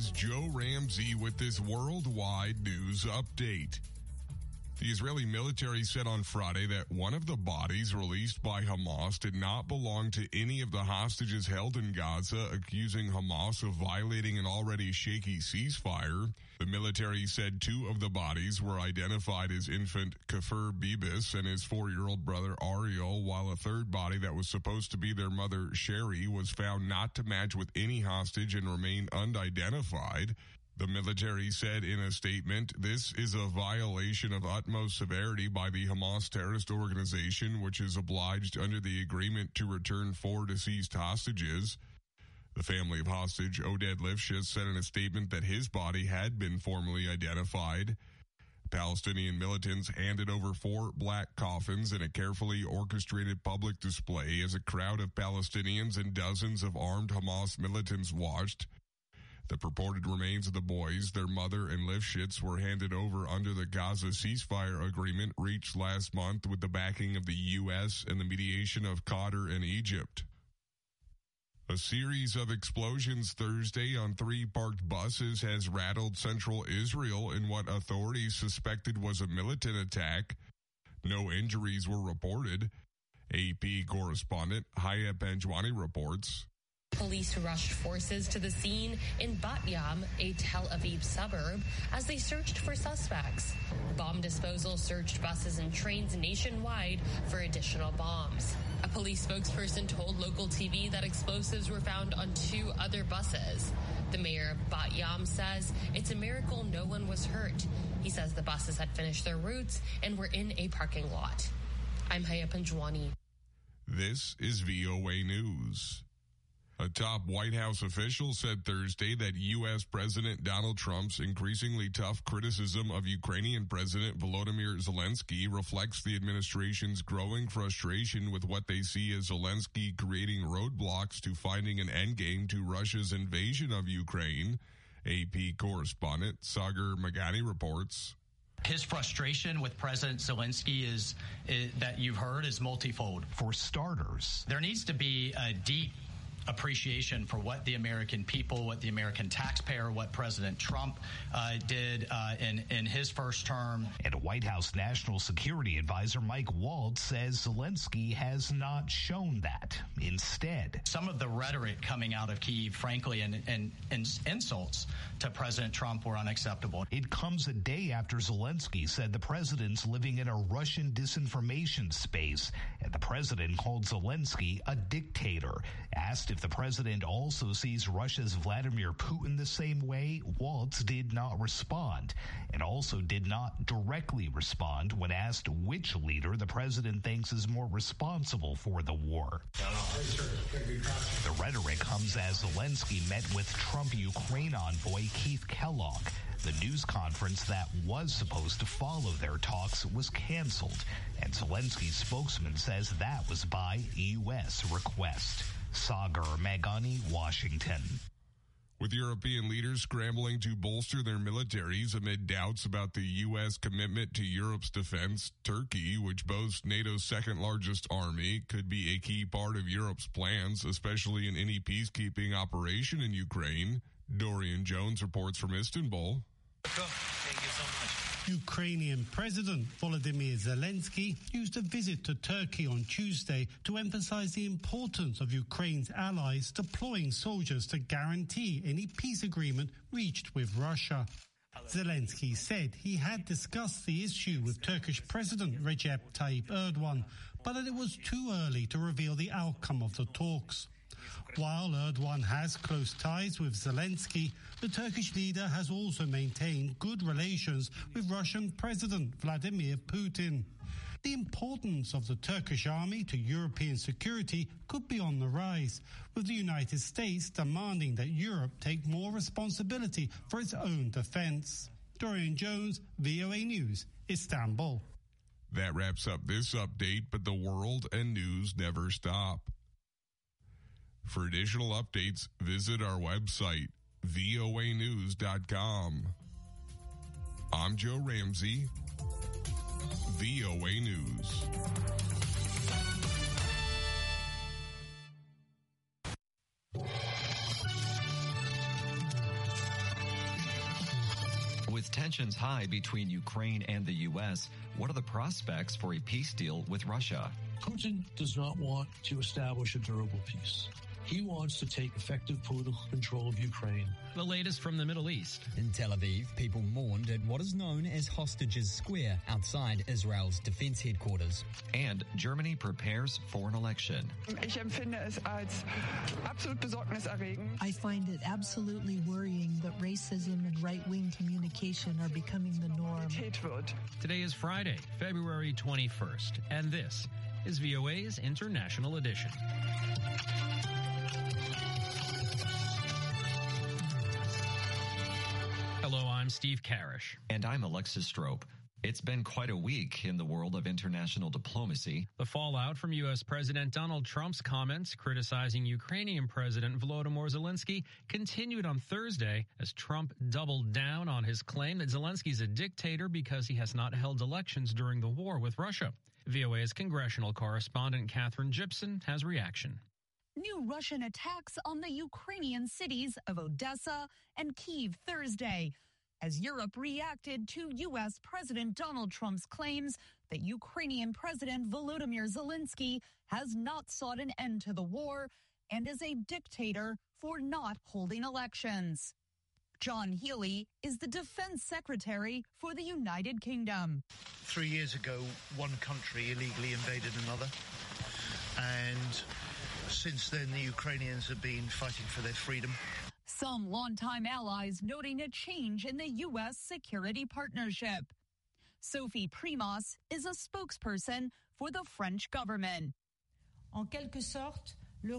is Joe Ramsey with this worldwide news update. The Israeli military said on Friday that one of the bodies released by Hamas did not belong to any of the hostages held in Gaza, accusing Hamas of violating an already shaky ceasefire. The military said two of the bodies were identified as infant Kafir Bibis and his 4-year-old brother Ariel, while a third body that was supposed to be their mother Sherry was found not to match with any hostage and remain unidentified. The military said in a statement, "This is a violation of utmost severity by the Hamas terrorist organization, which is obliged under the agreement to return 4 deceased hostages." The family of hostage Oded Lifshitz said in a statement that his body had been formally identified. Palestinian militants handed over 4 black coffins in a carefully orchestrated public display as a crowd of Palestinians and dozens of armed Hamas militants watched. The purported remains of the boys, their mother, and Lifshitz were handed over under the Gaza ceasefire agreement reached last month with the backing of the U.S. and the mediation of Qatar and Egypt. A series of explosions Thursday on 3 parked buses has rattled central Israel in what authorities suspected was a militant attack. No injuries were reported. AP correspondent Haya Panjwani reports. Police rushed forces to the scene in Bat Yam, a Tel Aviv suburb, as they searched for suspects. Bomb disposal searched buses and trains nationwide for additional bombs. A police spokesperson told local TV that explosives were found on 2 other buses. The mayor of Bat Yam says it's a miracle no one was hurt. He says the buses had finished their routes and were in a parking lot. I'm Haya Panjwani. This is VOA News. A top White House official said Thursday that U.S. President Donald Trump's increasingly tough criticism of Ukrainian President Volodymyr Zelensky reflects the administration's growing frustration with what they see as Zelensky creating roadblocks to finding an endgame to Russia's invasion of Ukraine. AP correspondent Sagar Magani reports. His frustration with President Zelensky is that you've heard is multifold. For starters, there needs to be a deep appreciation for what the American people, what the American taxpayer, what President Trump did in his first term. And White House National Security Advisor Mike Waltz says Zelensky has not shown that. Instead, some of the rhetoric coming out of Kyiv, frankly, and insults to President Trump were unacceptable. It comes a day after Zelensky said the president's living in a Russian disinformation space, and the president called Zelensky a dictator. Asked if the president also sees Russia's Vladimir Putin the same way, Waltz did not respond, and also did not directly respond when asked which leader the president thinks is more responsible for the war. The rhetoric comes as Zelensky met with Trump Ukraine envoy Keith Kellogg. The news conference that was supposed to follow their talks was canceled, and Zelensky's spokesman says that was by U.S. request. Sagar Magani, Washington. With European leaders scrambling to bolster their militaries amid doubts about the U.S. commitment to Europe's defense, Turkey, which boasts NATO's second-largest army, could be a key part of Europe's plans, especially in any peacekeeping operation in Ukraine. Dorian Jones reports from Istanbul. Thank you so much. Ukrainian President Volodymyr Zelensky used a visit to Turkey on Tuesday to emphasize the importance of Ukraine's allies deploying soldiers to guarantee any peace agreement reached with Russia. Zelensky said he had discussed the issue with Turkish President Recep Tayyip Erdogan, but that it was too early to reveal the outcome of the talks. While Erdogan has close ties with Zelensky, the Turkish leader has also maintained good relations with Russian President Vladimir Putin. The importance of the Turkish army to European security could be on the rise, with the United States demanding that Europe take more responsibility for its own defense. Dorian Jones, VOA News, Istanbul. That wraps up this update, but the world and news never stop. For additional updates, visit our website, voanews.com. I'm Joe Ramsey, VOA News. tensions high between Ukraine and the U.S., what are the prospects for a peace deal with Russia? Putin does not want to establish a durable peace. He wants to take effective political control of Ukraine. The latest from the Middle East. In Tel Aviv, people mourned at what is known as Hostages Square outside Israel's defense headquarters. And Germany prepares for an election. Ich empfinde es als absolut besorgniserregend. I find it absolutely worrying that racism and right-wing communication are becoming the norm. Today is Friday, February 21st, and this is VOA's International Edition. Hello, I'm Steve Karish. And I'm Alexis Strope. It's been quite a week in the world of international diplomacy. The fallout from U.S. President Donald Trump's comments criticizing Ukrainian President Volodymyr Zelensky continued on Thursday as Trump doubled down on his claim that Zelensky's a dictator because he has not held elections during the war with Russia. VOA's congressional correspondent Catherine Gibson has reaction. New Russian attacks on the Ukrainian cities of Odessa and Kyiv Thursday, as Europe reacted to U.S. President Donald Trump's claims that Ukrainian President Volodymyr Zelensky has not sought an end to the war and is a dictator for not holding elections. John Healey is the defense secretary for the United Kingdom. 3 years ago, one country illegally invaded another, and since then, the Ukrainians have been fighting for their freedom. Some longtime allies noting a change in the U.S. security partnership. Sophie Primas is a spokesperson for the French government. En quelque sorte,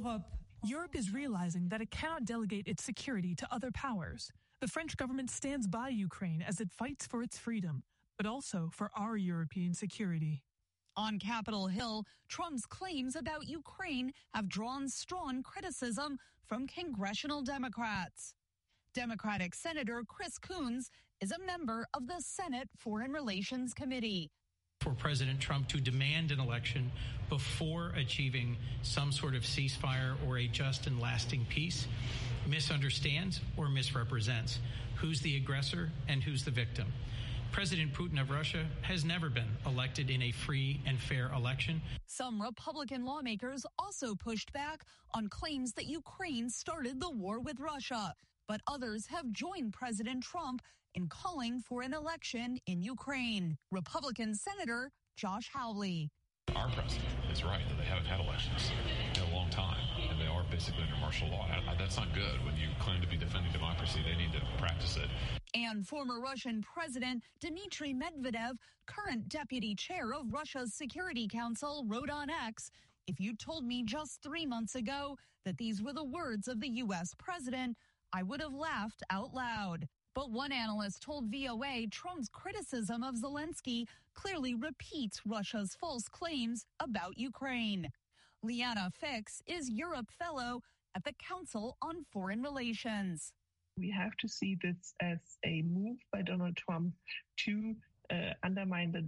Europe is realizing that it cannot delegate its security to other powers. The French government stands by Ukraine as it fights for its freedom, but also for our European security. On Capitol Hill, Trump's claims about Ukraine have drawn strong criticism from congressional Democrats. Democratic Senator Chris Coons is a member of the Senate Foreign Relations Committee. For President Trump to demand an election before achieving some sort of ceasefire or a just and lasting peace misunderstands or misrepresents who's the aggressor and who's the victim. President Putin of Russia has never been elected in a free and fair election. Some Republican lawmakers also pushed back on claims that Ukraine started the war with Russia, but others have joined President Trump in calling for an election in Ukraine. Republican Senator Josh Hawley. Our president is right that they haven't had elections in a long time, and they are basically under martial law. That's not good. When you claim to be defending democracy, they need to practice it. And former Russian President Dmitry Medvedev, current deputy chair of Russia's Security Council, wrote on X, "If you told me just 3 months ago that these were the words of the U.S. president, I would have laughed out loud." But one analyst told VOA Trump's criticism of Zelensky clearly repeats Russia's false claims about Ukraine. Liana Fix is Europe Fellow at the Council on Foreign Relations. We have to see this as a move by Donald Trump to undermine the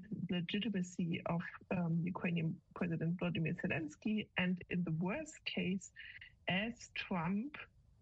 legitimacy of Ukrainian President Volodymyr Zelensky, and in the worst case, as Trump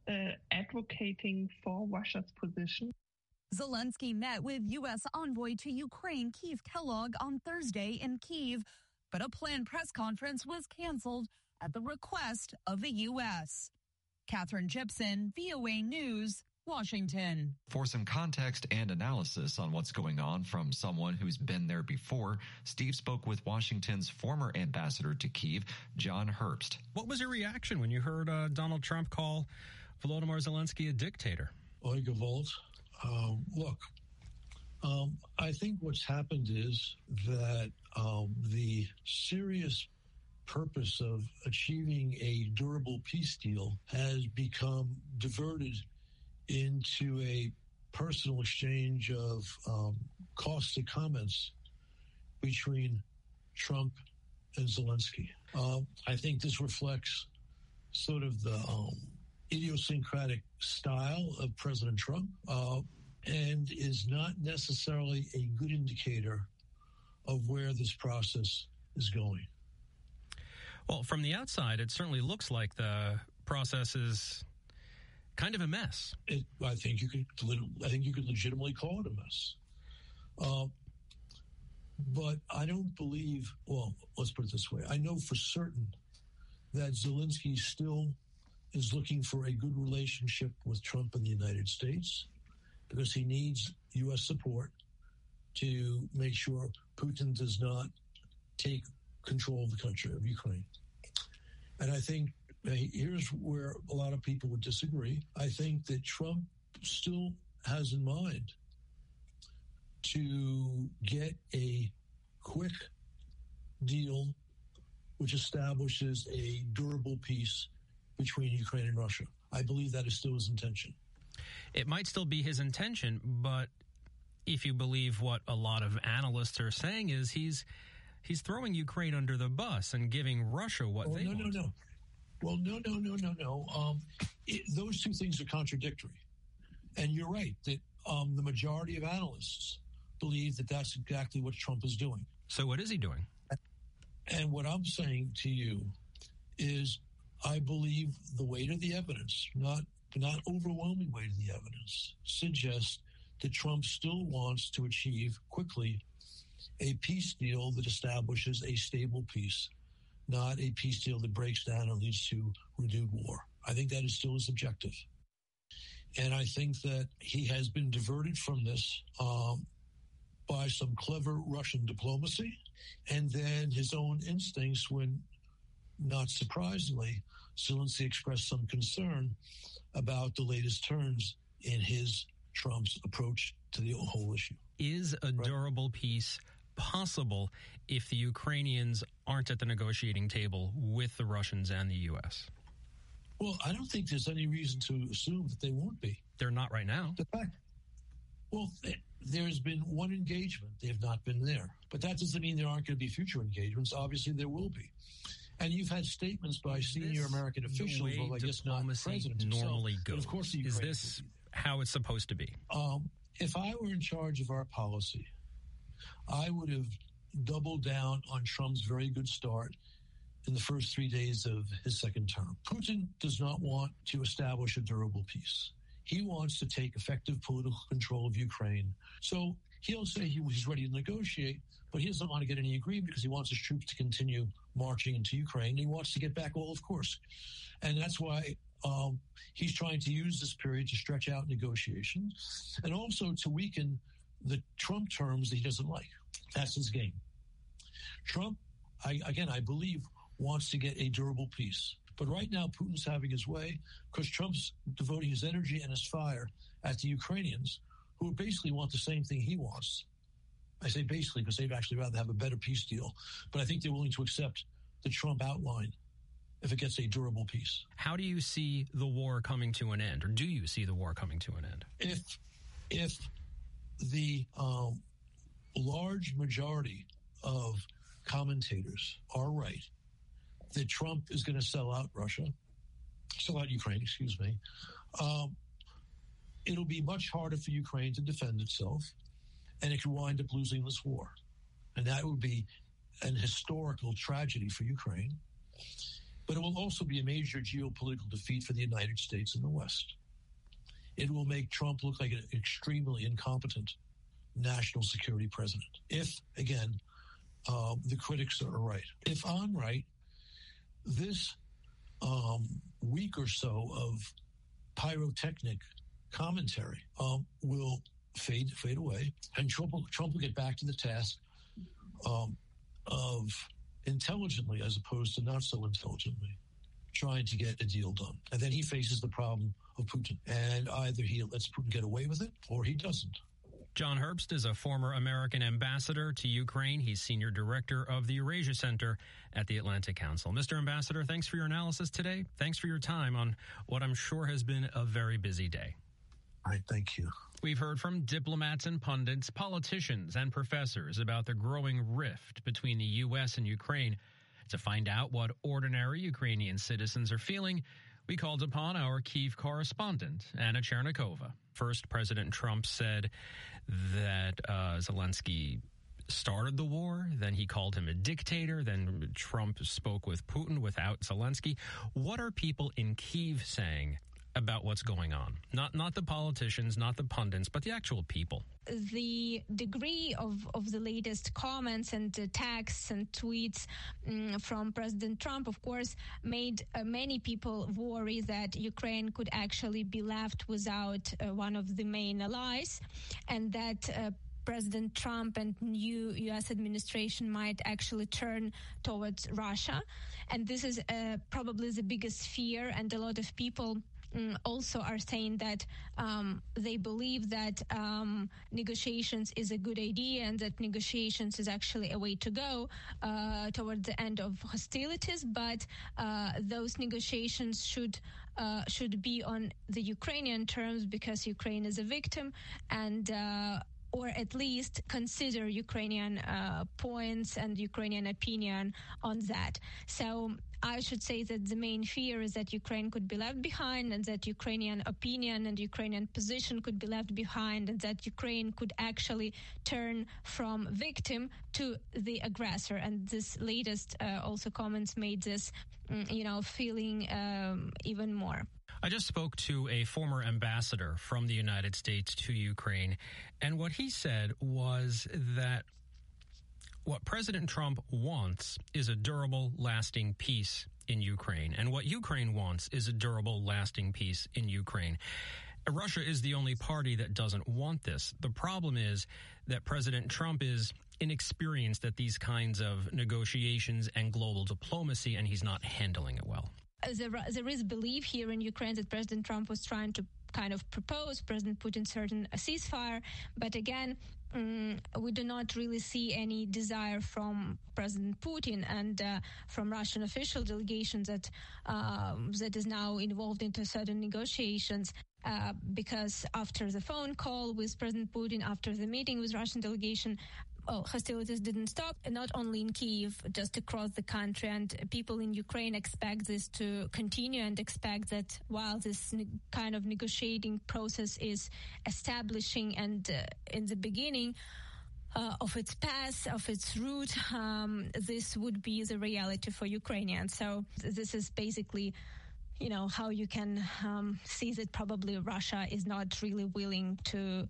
advocating for Russia's position. Zelensky met with U.S. envoy to Ukraine, Keith Kellogg, on Thursday in Kyiv, but a planned press conference was canceled at the request of the U.S. Catherine Gibson, VOA News, Washington. For some context and analysis on what's going on from someone who's been there before, Steve spoke with Washington's former ambassador to Kyiv, John Herbst. What was your reaction when you heard Donald Trump call Volodymyr Zelensky a dictator? Oi, Gewalt. Look, I think what's happened is that the serious purpose of achieving a durable peace deal has become diverted into a personal exchange of caustic comments between Trump and Zelensky. I think this reflects sort of the idiosyncratic style of President Trump and is not necessarily a good indicator of where this process is going. Well, from the outside, it certainly looks like the process is kind of a mess. I think you could legitimately call it a mess. But I don't believe, well, let's put it this way. I know for certain that Zelensky still is looking for a good relationship with Trump and the United States because he needs U.S. support to make sure Putin does not take control of the country, of Ukraine. And I think here's where a lot of people would disagree. I think that Trump still has in mind to get a quick deal which establishes a durable peace between Ukraine and Russia. I believe that is still his intention. It might still be his intention, but if you believe what a lot of analysts are saying is he's throwing Ukraine under the bus and giving Russia what they want. No. Well, no. Those two things are contradictory. And you're right that the majority of analysts believe that that's exactly what Trump is doing. So what is he doing? And what I'm saying to you is I believe the weight of the evidence, not overwhelming weight of the evidence, suggests that Trump still wants to achieve quickly a peace deal that establishes a stable peace, not a peace deal that breaks down and leads to renewed war. I think that is still his objective. And I think that he has been diverted from this by some clever Russian diplomacy and then his own instincts when, not surprisingly, Zelensky expressed some concern about the latest turns in Trump's approach to the whole issue. Is a durable peace possible if the Ukrainians aren't at the negotiating table with the Russians and the U.S.? Well, I don't think there's any reason to assume that they won't be. They're not right now. The fact, well, there's been one engagement. They have not been there. But that doesn't mean there aren't going to be future engagements. Obviously, there will be. And you've had statements by senior American officials, well, I guess not the president normally himself, goes. But of course, the Is this how it's supposed to be? If I were in charge of our policy, I would have doubled down on Trump's very good start in the first 3 days of his second term. Putin does not want to establish a durable peace. He wants to take effective political control of Ukraine. So he'll say he's ready to negotiate, but he doesn't want to get any agreement because he wants his troops to continue marching into Ukraine. He wants to get back all of Kursk. And that's why he's trying to use this period to stretch out negotiations and also to weaken the Trump terms that he doesn't like. That's his game. Trump, I believe, wants to get a durable peace. But right now, Putin's having his way because Trump's devoting his energy and his fire at the Ukrainians, who basically want the same thing he wants. I say basically because they'd actually rather have a better peace deal. But I think they're willing to accept the Trump outline if it gets a durable peace. How do you see the war coming to an end, or do you see the war coming to an end? If the large majority of commentators are right that Trump is going to sell out Ukraine, it'll be much harder for Ukraine to defend itself, and it could wind up losing this war. And that would be an historical tragedy for Ukraine. But it will also be a major geopolitical defeat for the United States and the West. It will make Trump look like an extremely incompetent national security president. If, again, the critics are right. If I'm right, this week or so of pyrotechnic commentary will fade away, and Trump will get back to the task of intelligently, as opposed to not so intelligently, trying to get a deal done. And then he faces the problem of Putin. And either he lets Putin get away with it or he doesn't. John Herbst is a former American ambassador to Ukraine. He's senior director of the Eurasia Center at the Atlantic Council. Mr. Ambassador, thanks for your analysis today. Thanks for your time on what I'm sure has been a very busy day. All right, thank you. We've heard from diplomats and pundits, politicians and professors about the growing rift between the U.S. and Ukraine. To find out what ordinary Ukrainian citizens are feeling, we called upon our Kyiv correspondent, Anna Chernikova. First, President Trump said that Zelensky started the war. Then he called him a dictator. Then Trump spoke with Putin without Zelensky. What are people in Kyiv saying about what's going on? Not the politicians, not the pundits, but the actual people. The degree of the latest comments and texts and tweets from President Trump, of course, made many people worry that Ukraine could actually be left without one of the main allies, and that President Trump and new U.S. administration might actually turn towards Russia. And this is probably the biggest fear, and a lot of people also are saying that they believe that negotiations is a good idea, and that negotiations is actually a way to go toward the end of hostilities. But those negotiations should be on the Ukrainian terms, because Ukraine is a victim, and or at least consider Ukrainian points and Ukrainian opinion on that. So I should say that the main fear is that Ukraine could be left behind, and that Ukrainian opinion and Ukrainian position could be left behind, and that Ukraine could actually turn from victim to the aggressor. And this latest also comments made this, feeling even more. I just spoke to a former ambassador from the United States to Ukraine, and what he said was that what President Trump wants is a durable, lasting peace in Ukraine. And what Ukraine wants is a durable, lasting peace in Ukraine. Russia is the only party that doesn't want this. The problem is that President Trump is inexperienced at these kinds of negotiations and global diplomacy, and he's not handling it well. There is belief here in Ukraine that President Trump was trying to kind of propose President Putin certain ceasefire, but again, we do not really see any desire from President Putin and from Russian official delegations that is now involved into certain negotiations. Because after the phone call with President Putin, after the meeting with Russian delegation, hostilities didn't stop, not only in Kyiv, just across the country. And people in Ukraine expect this to continue, and expect that while this kind of negotiating process is establishing and in the beginning of its path, of its route, this would be the reality for Ukrainians. So this is basically how you can see that probably Russia is not really willing to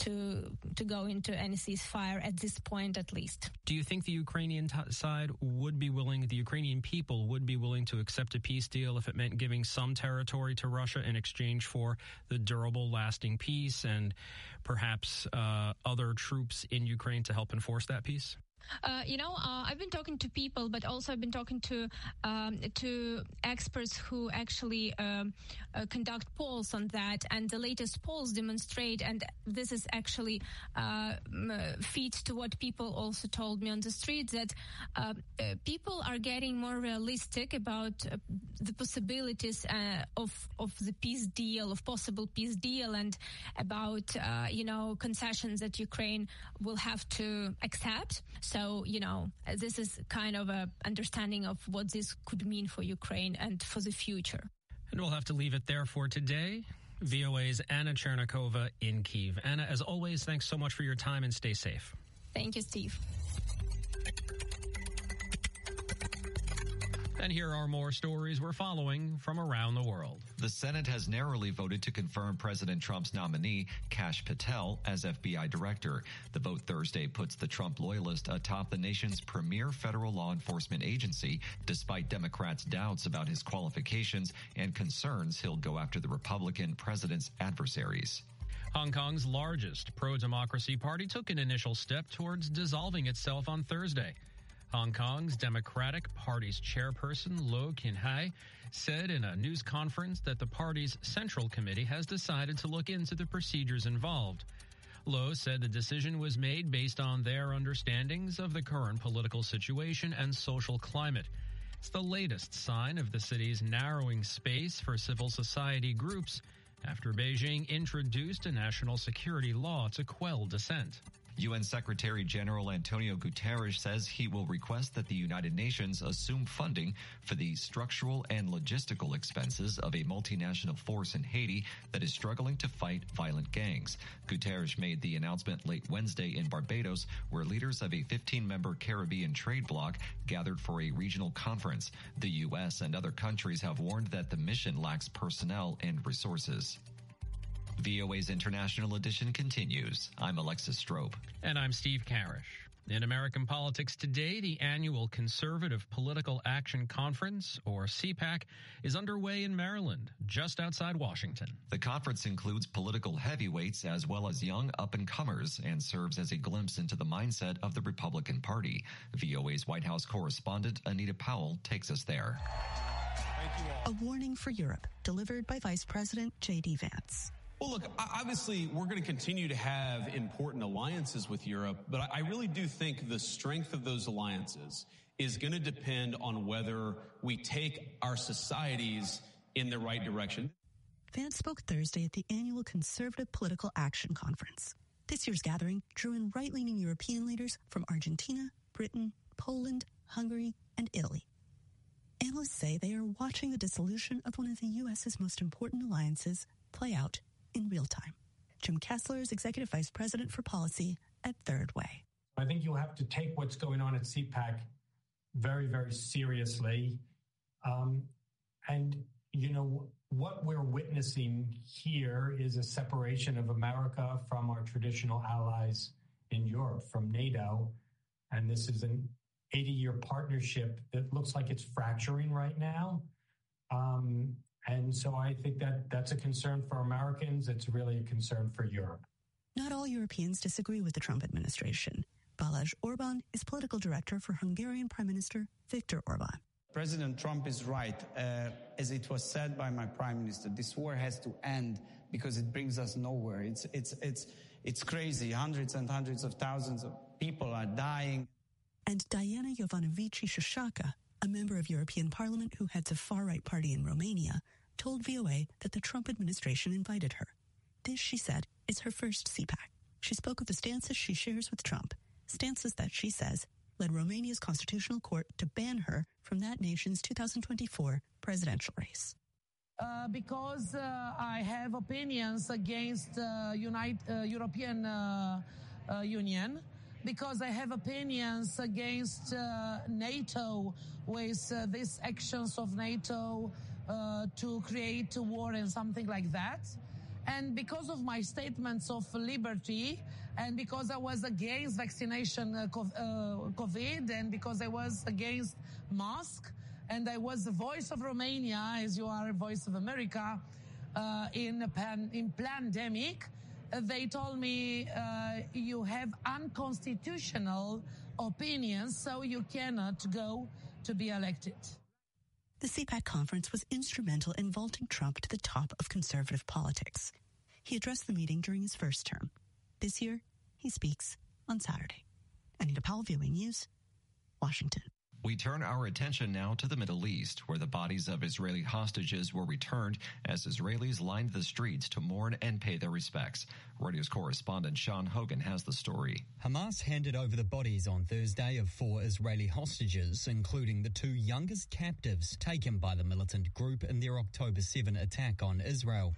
go into any ceasefire at this point, at least. Do you think the Ukrainian side would be willing, the Ukrainian people would be willing to accept a peace deal if it meant giving some territory to Russia in exchange for the durable, lasting peace and perhaps other troops in Ukraine to help enforce that peace? I've been talking to people, but also I've been talking to experts who actually conduct polls on that. And the latest polls demonstrate, and this is actually feeds to what people also told me on the street, that people are getting more realistic about the possibilities of the peace deal, of possible peace deal, and about concessions that Ukraine will have to accept. So, this is kind of a understanding of what this could mean for Ukraine and for the future. And we'll have to leave it there for today. VOA's Anna Chernikova in Kyiv. Anna, as always, thanks so much for your time and stay safe. Thank you, Steve. And here are more stories we're following from around the world. The Senate has narrowly voted to confirm President Trump's nominee, Kash Patel, as FBI director. The vote Thursday puts the Trump loyalist atop the nation's premier federal law enforcement agency, despite Democrats' doubts about his qualifications and concerns he'll go after the Republican president's adversaries. Hong Kong's largest pro-democracy party took an initial step towards dissolving itself on Thursday. Hong Kong's Democratic Party's chairperson, Loh Khin Hai, said in a news conference that the party's Central Committee has decided to look into the procedures involved. Loh said the decision was made based on their understandings of the current political situation and social climate. It's the latest sign of the city's narrowing space for civil society groups after Beijing introduced a national security law to quell dissent. UN Secretary General Antonio Guterres says he will request that the United Nations assume funding for the structural and logistical expenses of a multinational force in Haiti that is struggling to fight violent gangs. Guterres made the announcement late Wednesday in Barbados, where leaders of a 15-member Caribbean trade bloc gathered for a regional conference. The U.S. and other countries have warned that the mission lacks personnel and resources. VOA's International Edition continues. I'm Alexis Strope. And I'm Steve Karish. In American politics today, the annual Conservative Political Action Conference, or CPAC, is underway in Maryland, just outside Washington. The conference includes political heavyweights as well as young up-and-comers and serves as a glimpse into the mindset of the Republican Party. VOA's White House correspondent Anita Powell takes us there. A warning for Europe, delivered by Vice President J.D. Vance. Well, look, obviously, we're going to continue to have important alliances with Europe, but I really do think the strength of those alliances is going to depend on whether we take our societies in the right direction. Vance spoke Thursday at the annual Conservative Political Action Conference. This year's gathering drew in right-leaning European leaders from Argentina, Britain, Poland, Hungary, and Italy. Analysts say they are watching the dissolution of one of the U.S.'s most important alliances play out in real time. Jim Kessler is Executive Vice President for Policy at Third Way. I think you have to take what's going on at CPAC very, very seriously. And, you know, what we're witnessing here is a separation of America from our traditional allies in Europe, from NATO. And this is an 80-year partnership that looks like it's fracturing right now. And so I think that that's a concern for Americans. It's really a concern for Europe. Not all Europeans disagree with the Trump administration. Balázs Orbán is political director for Hungarian Prime Minister Viktor Orbán. President Trump is right. As it was said by my prime minister, this war has to end because it brings us nowhere. It's crazy. Hundreds and hundreds of thousands of people are dying. And Diana Jovanovici-Șoșoacă, a member of European Parliament who heads a far-right party in Romania, told VOA that the Trump administration invited her. This, she said, is her first CPAC. She spoke of the stances she shares with Trump, stances that, she says, led Romania's constitutional court to ban her from that nation's 2024 presidential race. Because I have opinions against European Union, because I have opinions against NATO with these actions of NATO to create a war and something like that. And because of my statements of liberty, and because I was against vaccination COVID, and because I was against masks, and I was the voice of Romania, as you are a voice of America, in pandemic, they told me, you have unconstitutional opinions, so you cannot go to be elected. The CPAC conference was instrumental in vaulting Trump to the top of conservative politics. He addressed the meeting during his first term. This year, he speaks on Saturday. Anita Powell, VOA News, Washington. We turn our attention now to the Middle East, where the bodies of Israeli hostages were returned as Israelis lined the streets to mourn and pay their respects. Reuters correspondent Sean Hogan has the story. Hamas handed over the bodies on Thursday of 4 Israeli hostages, including the 2 youngest captives taken by the militant group in their October 7 attack on Israel.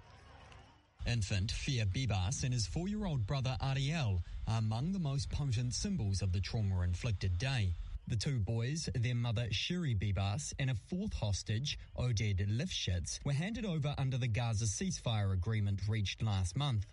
Infant Fia Bibas and his 4-year-old brother Ariel are among the most potent symbols of the trauma-inflicted day. The 2 boys, their mother Shiri Bibas and a 4th hostage, Oded Lifshitz, were handed over under the Gaza ceasefire agreement reached last month.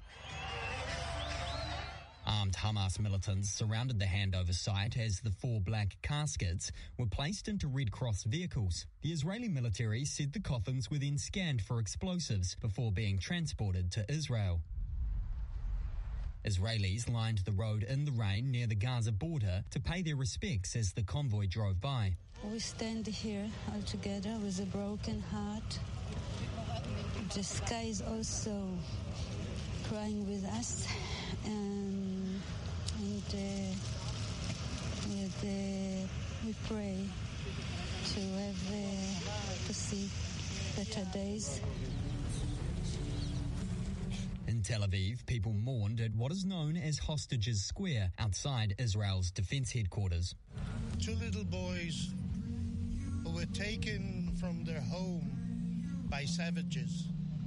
Armed Hamas militants surrounded the handover site as the 4 black caskets were placed into Red Cross vehicles. The Israeli military said the coffins were then scanned for explosives before being transported to Israel. Israelis lined the road in the rain near the Gaza border to pay their respects as the convoy drove by. We stand here all together with a broken heart. The sky is also crying with us, and we pray to see better days. In In Tel Aviv, people mourned at what is known as Hostages Square outside Israel's defense headquarters. 2 little boys who were taken from their home by savages,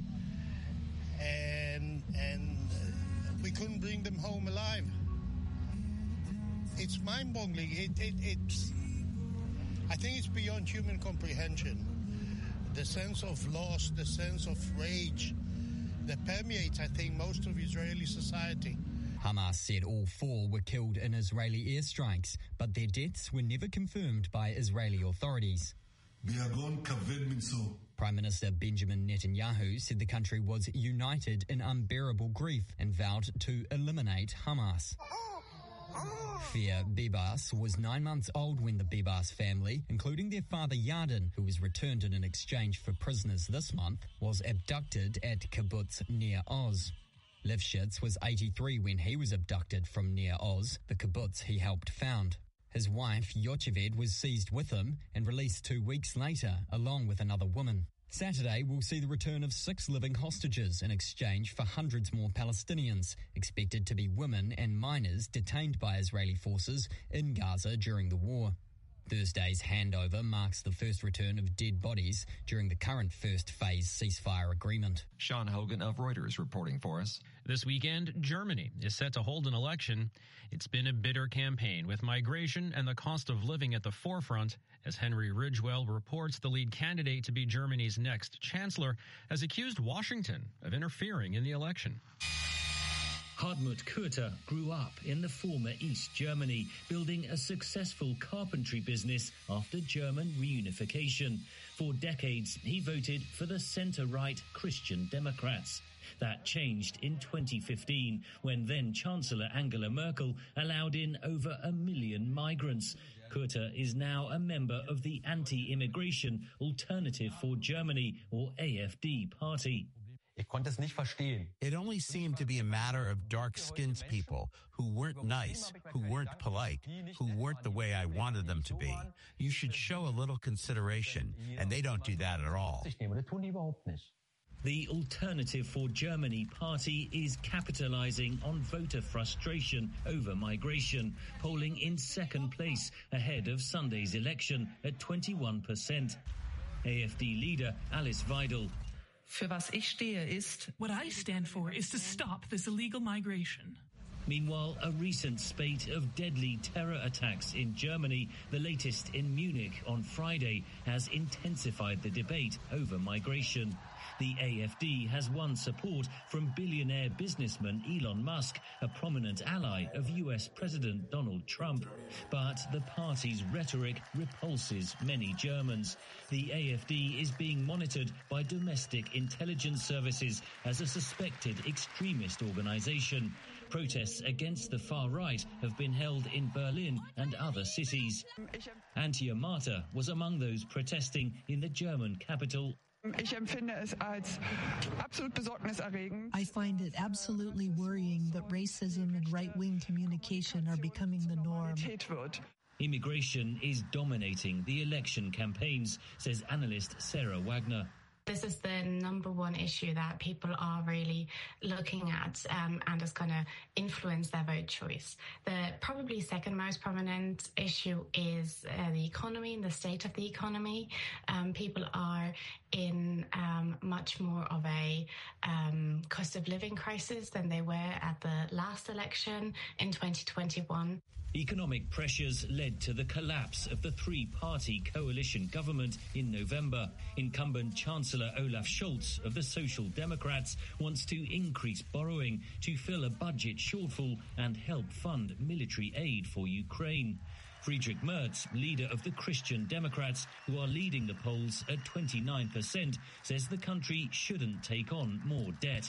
and we couldn't bring them home alive. It's mind-boggling. I think it's beyond human comprehension. The sense of loss, the sense of rage that permeates, I think, most of Israeli society. Hamas said all 4 were killed in Israeli airstrikes, but their deaths were never confirmed by Israeli authorities. Prime Minister Benjamin Netanyahu said the country was united in unbearable grief and vowed to eliminate Hamas. Fia Bibas was 9 months old when the Bibas family, including their father Yadin, who was returned in exchange for prisoners this month, was abducted at kibbutz Nir Oz. Lifshitz was 83 when he was abducted from Nir Oz, the kibbutz he helped found. His wife, Yocheved, was seized with him and released 2 weeks later, along with another woman. Saturday will see the return of 6 living hostages in exchange for hundreds more Palestinians, expected to be women and minors detained by Israeli forces in Gaza during the war. Thursday's handover marks the first return of dead bodies during the current first phase ceasefire agreement. Sean Hogan of Reuters reporting for us. This weekend, Germany is set to hold an election. It's been a bitter campaign with migration and the cost of living at the forefront. As Henry Ridgewell reports, the lead candidate to be Germany's next chancellor has accused Washington of interfering in the election. Hartmut Kötter grew up in the former East Germany, building a successful carpentry business after German reunification. For decades, he voted for the centre-right Christian Democrats. That changed in 2015, when then-Chancellor Angela Merkel allowed in over 1 million migrants. Kötter is now a member of the anti-immigration Alternative for Germany, or AfD, party. It only seemed to be a matter of dark-skinned people who weren't nice, who weren't polite, who weren't the way I wanted them to be. You should show a little consideration, and they don't do that at all. The Alternative for Germany party is capitalizing on voter frustration over migration, polling in second place ahead of Sunday's election at 21%. AfD leader Alice Weidel. What I stand for is to stop this illegal migration. Meanwhile, a recent spate of deadly terror attacks in Germany, the latest in Munich on Friday, has intensified the debate over migration. The AfD has won support from billionaire businessman Elon Musk, a prominent ally of US President Donald Trump. But the party's rhetoric repulses many Germans. The AfD is being monitored by domestic intelligence services as a suspected extremist organization. Protests against the far right have been held in Berlin and other cities. Antje Marta was among those protesting in the German capital. I find it absolutely worrying that racism and right-wing communication are becoming the norm. Immigration is dominating the election campaigns, says analyst Sarah Wagner. This is the number one issue that people are really looking at and is going to influence their vote choice. The probably second most prominent issue is the economy and the state of the economy. People are in much more of a cost of living crisis than they were at the last election in 2021. Economic pressures led to the collapse of the three-party coalition government in November. Incumbent Chancellor Olaf Scholz of the Social Democrats wants to increase borrowing to fill a budget shortfall and help fund military aid for Ukraine. Friedrich Merz, leader of the Christian Democrats, who are leading the polls at 29%, says the country shouldn't take on more debt.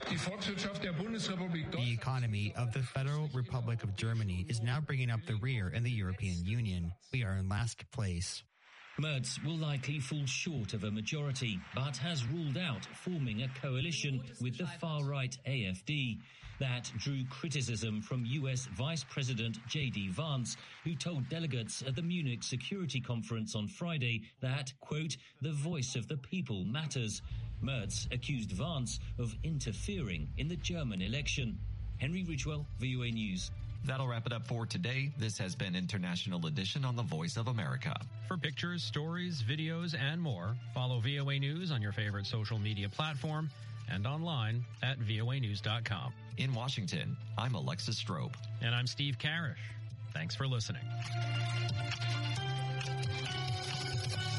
The economy of the Federal Republic of Germany is now bringing up the rear in the European Union. We are in last place. Merz will likely fall short of a majority, but has ruled out forming a coalition with the far-right AfD. That drew criticism from US Vice President J.D. Vance, who told delegates at the Munich Security Conference on Friday that, quote, the voice of the people matters. Merz accused Vance of interfering in the German election. Henry Ridgewell, VOA News. That'll wrap it up for today. This has been International Edition on the Voice of America. For pictures, stories, videos, and more, follow VOA News on your favorite social media platform and online at voanews.com. In Washington, I'm Alexis Strobe. And I'm Steve Karish. Thanks for listening.